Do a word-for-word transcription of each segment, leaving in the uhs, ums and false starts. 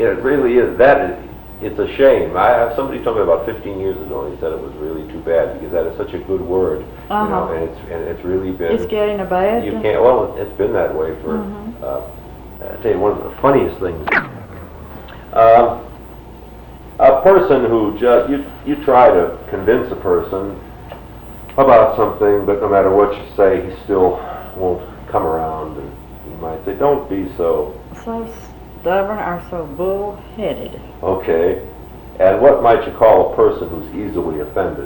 it really is. That is, it's a shame. I have somebody told me about fifteen years ago, and he said it was really too bad because that is such a good word, uh-huh. you know, and it's and it's really been. It's getting a bad. You can't. Well, it's been that way for. Mm-hmm. Uh, I tell you, one of the funniest things. Uh, a person who just you you try to convince a person about something, but no matter what you say, he still won't come around, and you might say, "Don't be so." So stubborn or so bull-headed. Okay. And what might you call a person who's easily offended?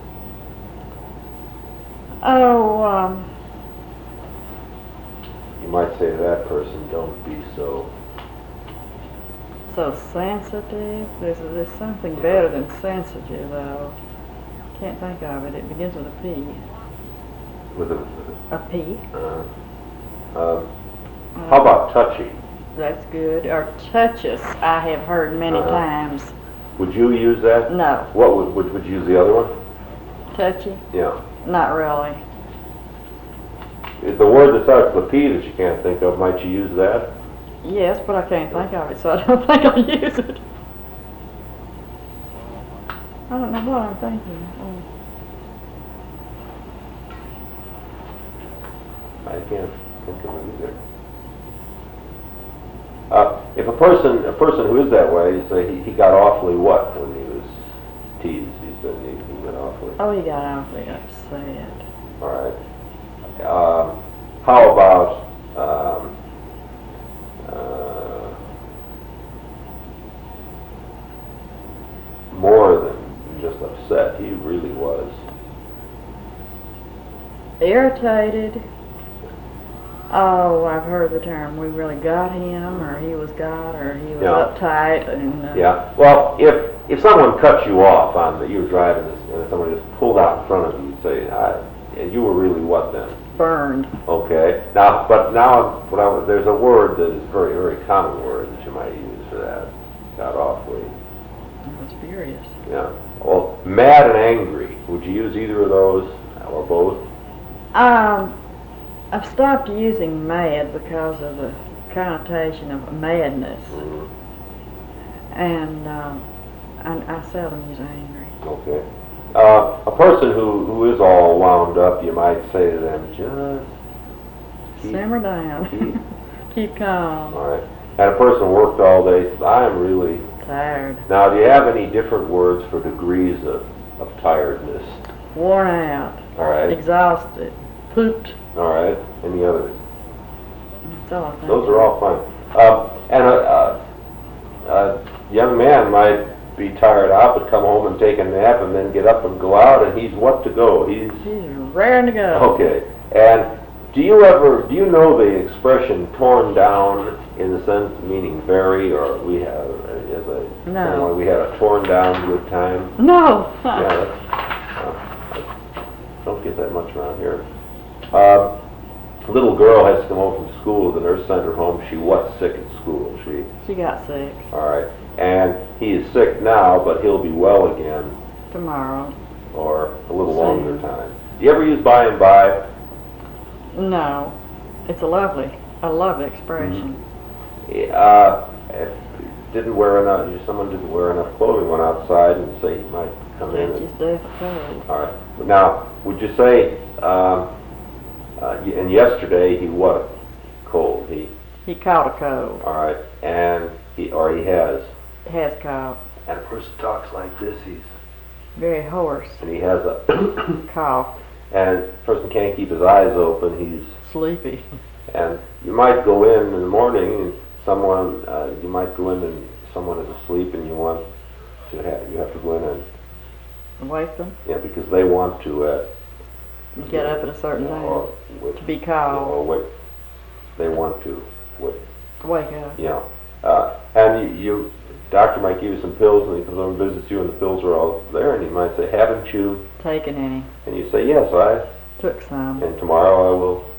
Oh, um... You might say to that person, don't be so... So sensitive? There's, there's something better than sensitive, though. Can't think of it. It begins with a P. With a... A P. Uh, uh, how about touchy? That's good. Or touches, I have heard many uh-huh. times. Would you use that? No. What would, would, would you use the other one? Touchy? Yeah. Not really. Is the word that starts with a P that you can't think of, might you use that? Yes, but I can't think of it, so I don't think I'll use it. I don't know what I'm thinking. Oh. I can't think of it either. Uh, if a person, a person who is that way, you say he, he got awfully what when he was teased? He said he, he got awfully. Oh, he got awfully upset. All right. Um, how about um, uh, more than just upset? He really was irritated. Oh, I've heard the term, we really got him, or he was got, or he was yeah. uptight. And, uh, yeah. Well, if if someone cut you off on the, you were driving this, and someone just pulled out in front of you, you'd say, I, and you were really what then? Burned. Okay. Now, but now, what I, there's a word that is a very, very common word that you might use for that. Got awfully. I was furious. Yeah. Well, mad and angry. Would you use either of those, or both? Um. I've stopped using mad because of the connotation of madness, Mm-hmm. and um, I, I seldom use angry. Okay. Uh, a person who, who is all wound up, you might say to them, just keep, simmer down, keep. keep calm. All right. And a person who worked all day says, I am really Tired. Now, do you have any different words for degrees of, of tiredness? Worn out. All right. Exhausted. Pooped. All right. Any others? That's all I think. Those are all fine. Um, and a, a, a young man might be tired out, but come home and take a nap, and then get up and go out, and he's what to go? He's He's raring to go. okay. And do you ever do you know the expression "torn down" in the sense of meaning very, or we have as a No. you know, we had a torn down good time? No. Yeah, that's, uh, I don't get that much around here. Um, a little girl has to come home from school. The nurse sent her home. She was sick at school. She. She got sick. All right. And he is sick now, but he'll be well again. Tomorrow. Or a little Soon. longer time. Do you ever use by and by? No. It's a lovely, a lovely expression. Mm-hmm. Uh, if didn't wear enough. Someone didn't wear enough clothing. Went outside and say he might come in. It's And, just death cold. all right. Now, would you say? Um, uh, y- and yesterday he what? Cold. He. He caught a cold. All right. And he or he has. Has caught. And a person talks like this. He's. Very hoarse. And he has a. Cough. And the person can't keep his eyes open. He's. Sleepy. And you might go in in the morning, and someone, uh, you might go in and someone is asleep, and you want to have, you have to go in and, Wake them. yeah, because they want to, uh, Get up at a certain you know, time. or wait, To be called. or wait, they want to wait, Wake up. you know. Uh, and you, you, doctor might give you some pills, and he comes over and visits you, and the pills are all there, and he might say, haven't you? Taken any. And you say, yes, I, Took some. and tomorrow I will